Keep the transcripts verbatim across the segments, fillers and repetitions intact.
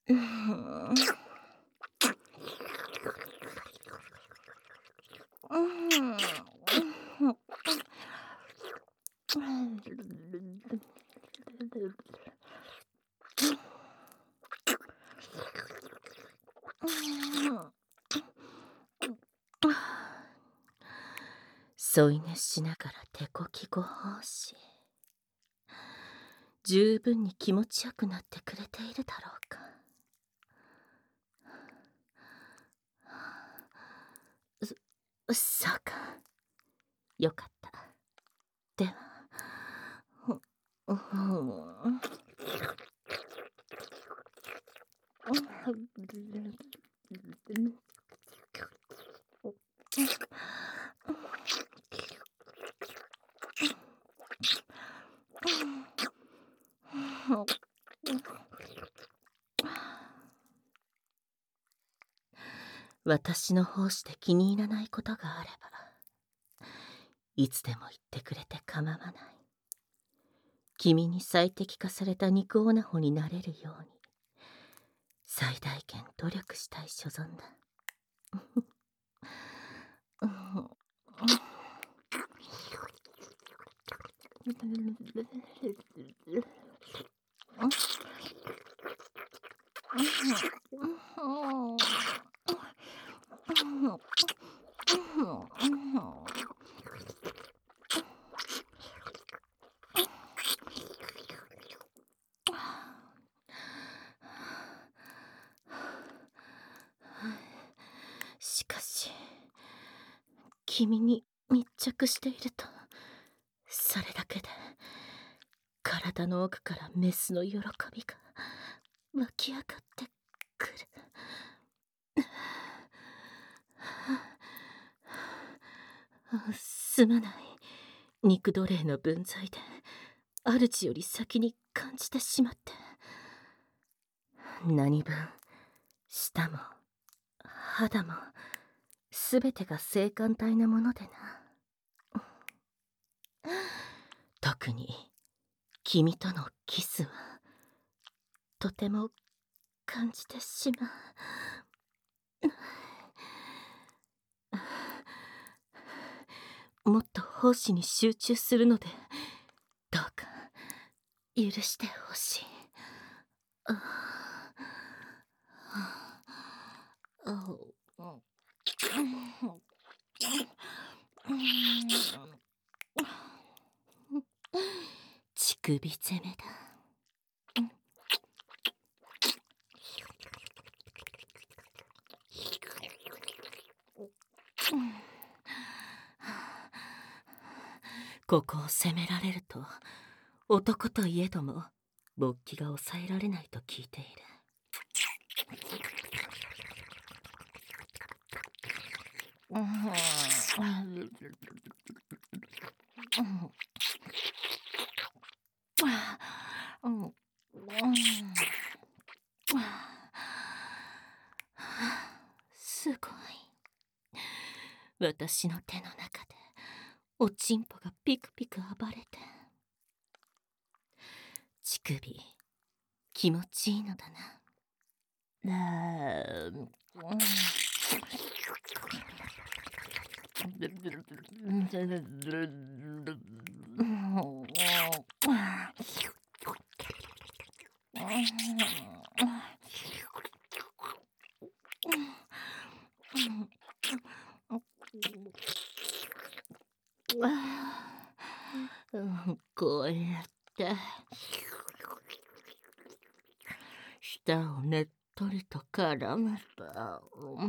うん。うん。添い寝しながら手こきご奉仕。十分に気持ちよくなってくれているだろうか。うそうか。よかった。では、ううん。私の奉仕で気に入らないことがあれば、いつでも言ってくれて構わない。君に最適化された肉オナホになれるように、最大限努力したい所存だ。しかし、君に密着していると、それだけで体の奥からメスの喜びが湧き上がってくる。すまない。肉奴隷の分際で主より先に感じてしまって。何分舌も肌もすべてが性感帯なものでな。特に君とのキスはとても感じてしまう。もっと奉仕に集中するのでどうか許してほしい。乳首攻めだ。ここを責められると男といえども勃起が抑えられないと聞いている。すごい。私の手の中でおちんぽがピクピク暴れて。乳首気持ちいいのだな。こうやって舌をねっとりと絡めば、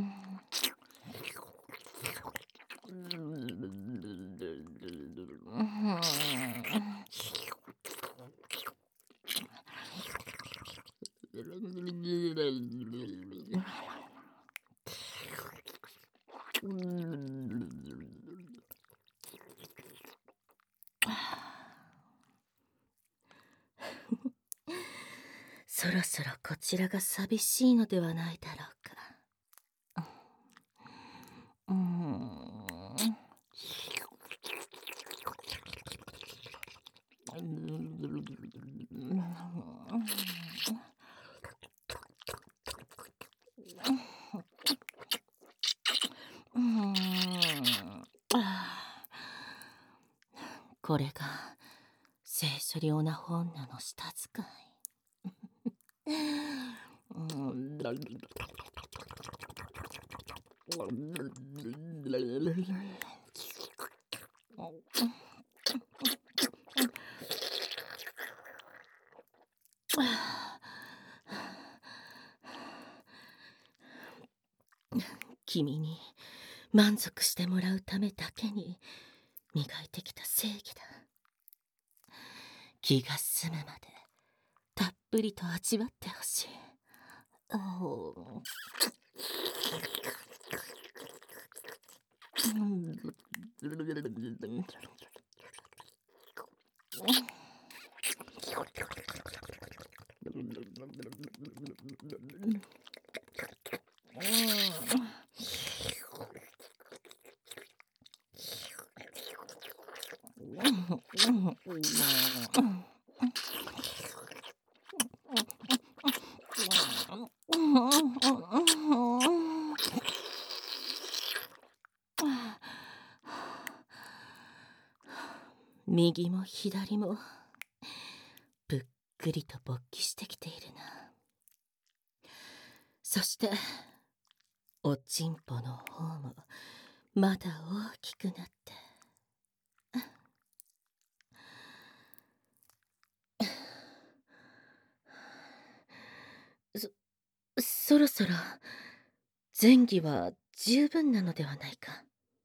そろそろこちらが寂しいのではないだろうか。うん。 これが聖書リオナホ女の舌使い。君に満足してもらうためだけに磨いてきた正義だ。気が済むまでたっぷりと味わってほしい。おう右も左もぷっくりと勃起してきているな。そしておちんぽの方もまだ大きくなってそそろそろ前儀は十分なのではないか。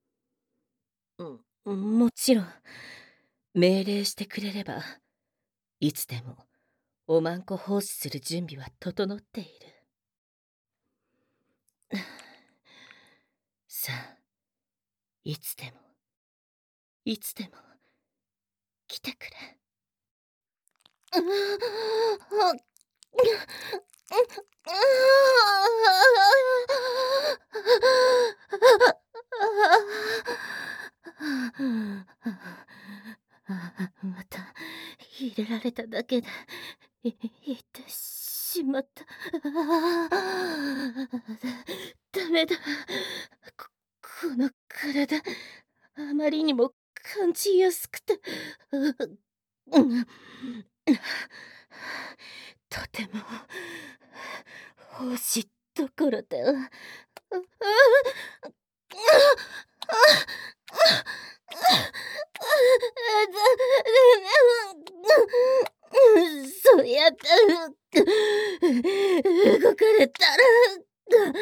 うん、もちろん命令してくれればいつでもおまんこ奉仕する準備は整っている。さあ、いつでもいつでも来てくれ。また入れられただけでいいってしまった。ダメだ。ここの体あまりにも感じやすくて、とても奉仕どころでは。そうやって動かれたら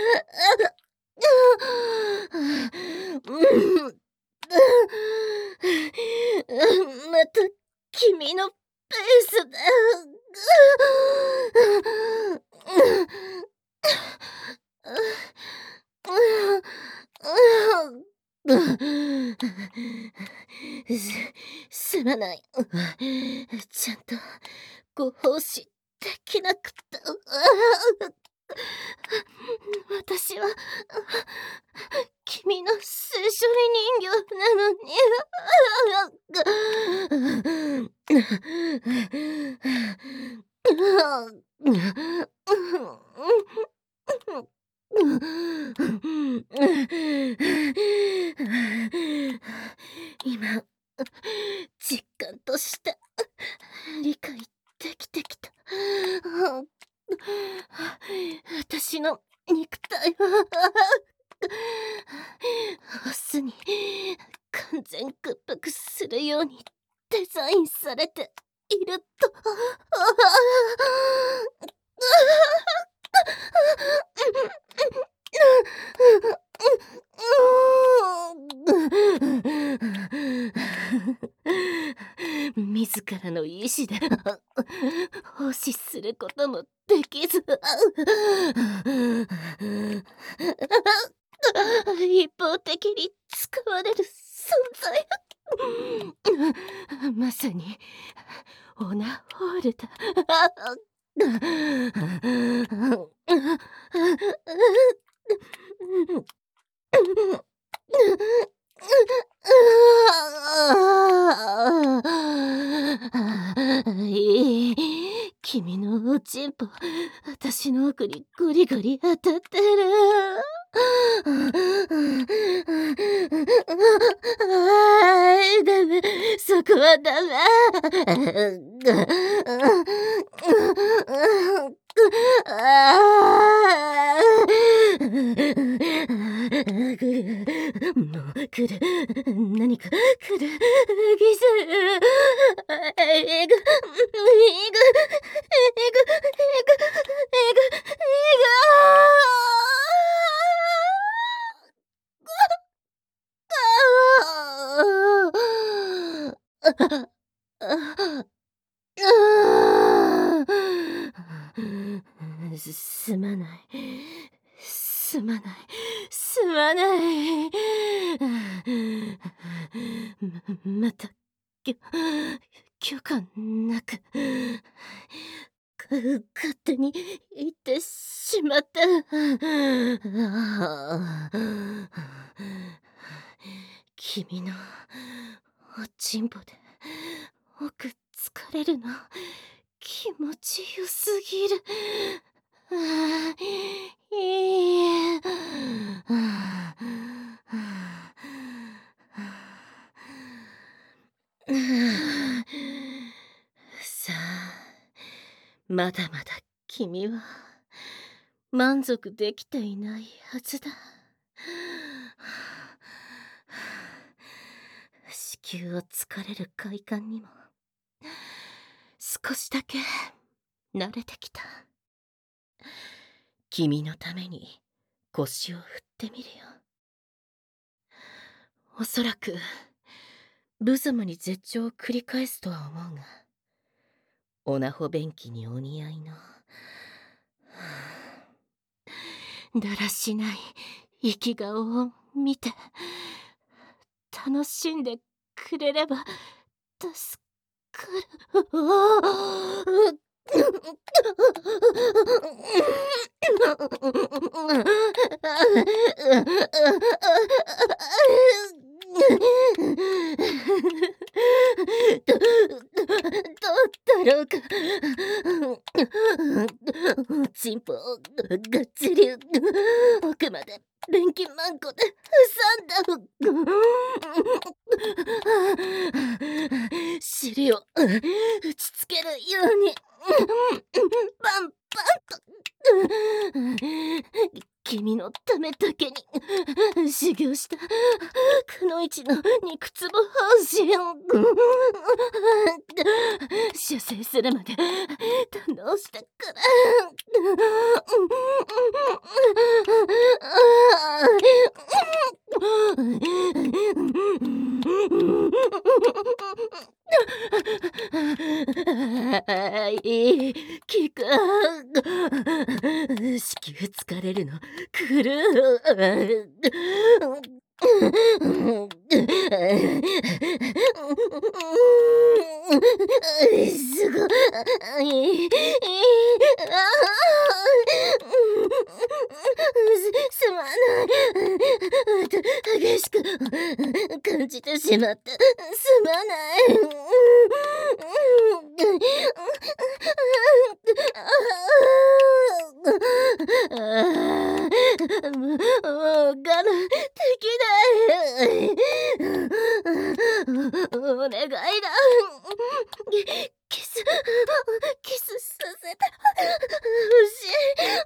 また君のペースです、すまない。ちゃんとご奉仕できなくて。私は君の聖書理人形なのに。今実感として理解できてきた。私の肉体はオスに完全屈服するようにデザインされていると。自らの意志で奉仕することもできず、一方的に使われる存在。まさにオナホールだ。いい、君のおちんぽ私の奥にゴリゴリ当たってる。 ダメ、そこはダメ。もう来る、何か来る、ギス。えぐ、えぐ、えぐ、えぐ、えぐ、えぐ、すすまない。すまない。すまない。ま、また、きょ許可なく、か勝手に言ってしまった。君のおちんぽで奥疲れるの気持ちよすぎる。ああ、いい。さあ、まだまだ君は満足できていないはずだ。子宮を疲れる快感にも少しだけ慣れてきた。君のために腰を振ってみるよ。おそらく無様に絶頂を繰り返すとは思うが、オナホ便器にお似合いのだらしない生き顔を見て楽しんでくれれば助かる。ど、ど、どうだろうか。おちんぽをがっちり奥まで便器マンコで挟んだ。尻を打ちつけるようにパンパンと君のためだけに修行したくのいちの肉つぼ方針を射精するまで堪能したから。いい聞く。子宮疲れるのくる。すごい。すすまない。た激しく感じてしまった。すまない。もう我慢できない。お願いだ。キス、キスさせてほしい。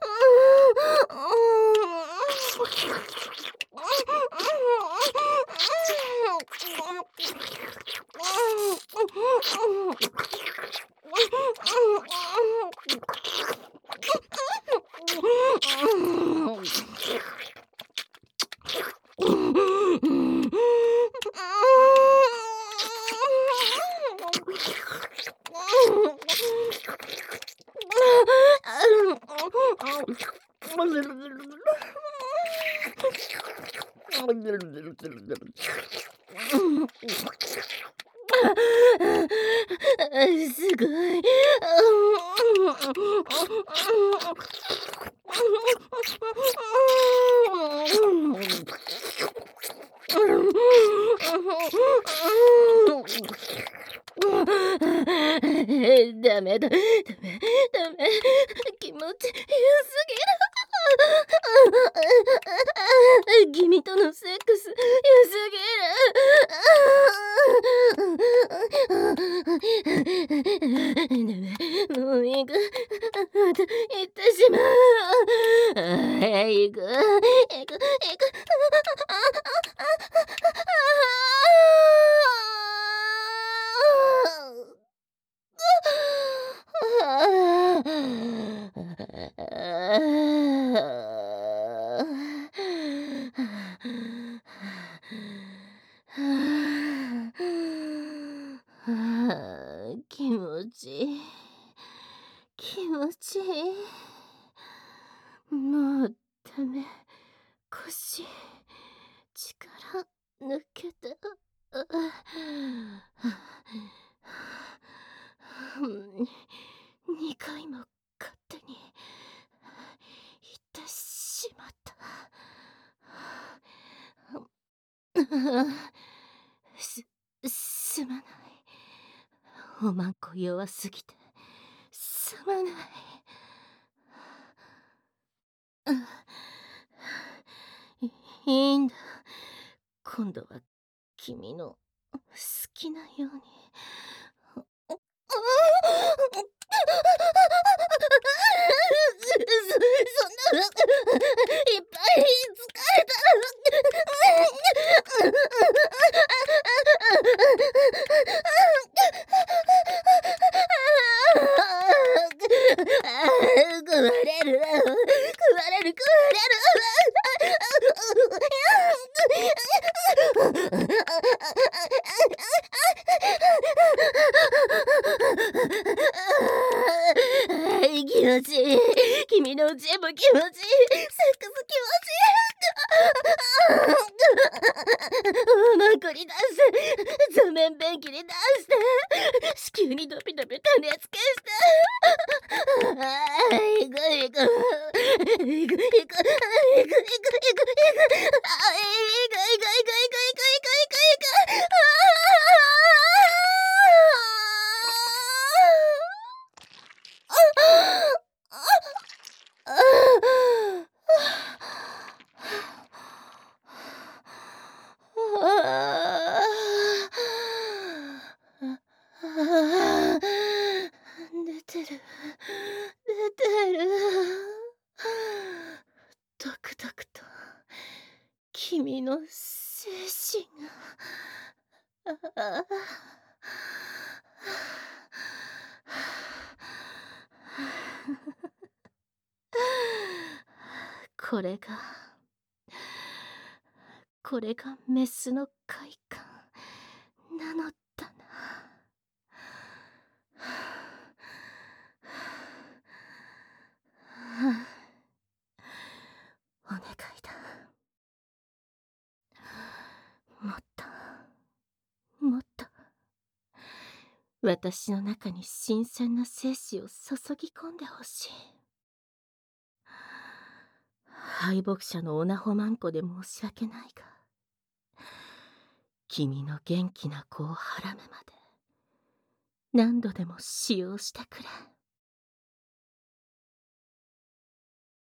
すごい。ダメだ、ダメ、ダメ、気持ちよすぎる。 とのセックス良すぎる。ダメ、もう行く。また行ってしまう。あ行く行く行く。気持ちいい。気持ちいい。もうダメ。腰、力抜けた。にかいも勝手に言ってしまった。す、すまない。おまんこ弱すぎて、すまない。いいいんだ。今度は君の好きなように。そ、そんな、いっぱい疲れたら。食われる、食われる、食われる。気持ちいい。君のチェも気持ちいい。セックス気持ちいい。まくり出して、座面便器に出して、子宮にドピドピ種付けして。行く行く行く行く行く行く行く行く行く行く行く行く行く行く。出てる出てる。ドクドクと君の精神が。これがこれがメスの快感なのだな。お願いだ。もっともっと私の中に新鮮な精子を注ぎ込んでほしい。敗北者のオナホマンコで申し訳ないが、君の元気な子をはらむまで何度でも使用してくれ。